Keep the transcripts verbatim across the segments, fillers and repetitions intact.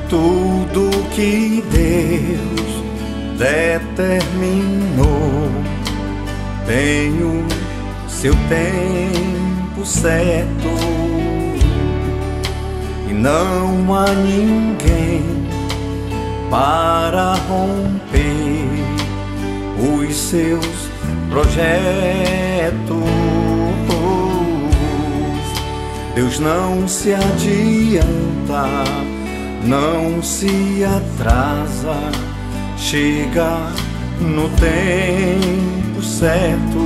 Tudo que Deus determinou tem o seu tempo certo, e não há ninguém para romper os seus projetos. Deus não se adianta, não se atrasa, chega no tempo certo.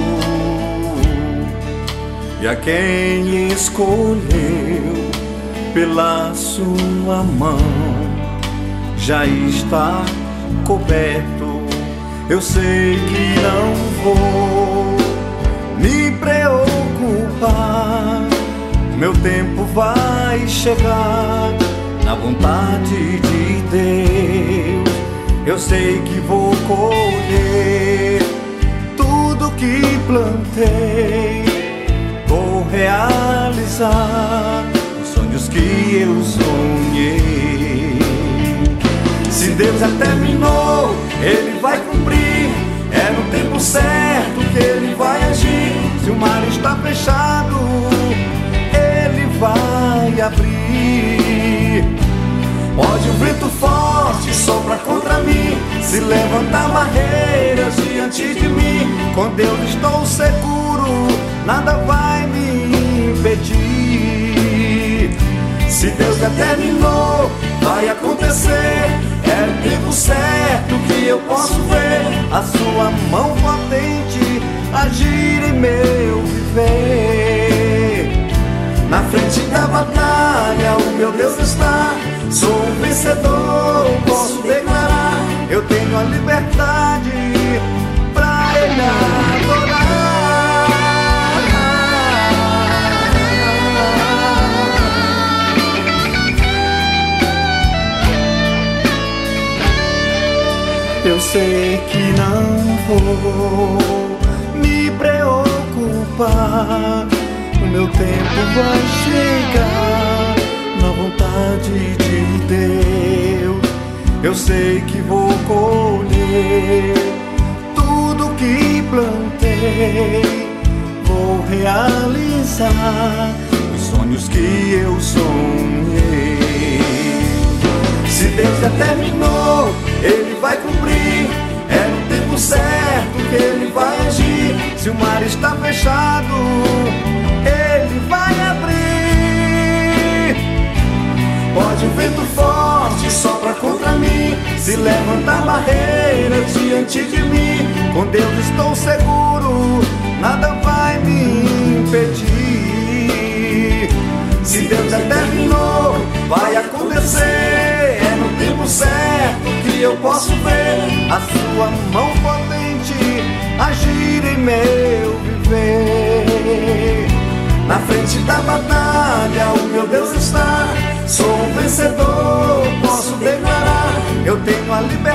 E a quem escolheu pela sua mão já está coberto. Eu sei que não vou me preocupar, meu tempo vai chegar na vontade de Deus. Eu sei que vou colher tudo que plantei, vou realizar os sonhos que eu sonhei. Se Deus já terminou, Ele vai cumprir, é no tempo certo que Ele vai agir. Se o mar está fechado, Ele vai abrir. Pode o vento forte soprar contra mim, se levantar barreiras diante de mim, com Deus estou seguro, nada vai me impedir. Se Deus determinou, vai acontecer, é o tempo certo que eu posso ver a sua mão potente agir em meu viver. Na frente da batalha o meu Deus está, sou um vencedor, posso declarar, eu tenho a liberdade pra Ele adorar. Eu sei que não vou me preocupar, o meu tempo vai chegar na vontade de Deus. Eu sei que vou colher tudo que plantei, vou realizar os sonhos que eu sonhei. Se Deus já terminou, Ele vai cumprir, é no tempo certo que Ele vai agir. Se o mar está fechado, Ele vai abrir. Pode o vento forte soprar contra mim, se levantar barreiras diante de mim, com Deus estou seguro, nada vai me impedir. Se Deus determinou, vai acontecer, é no tempo certo que eu posso ver a sua mão potente agir em meu viver. Na frente da batalha o meu Deus está, sou um vencedor, posso declarar, eu tenho a liberdade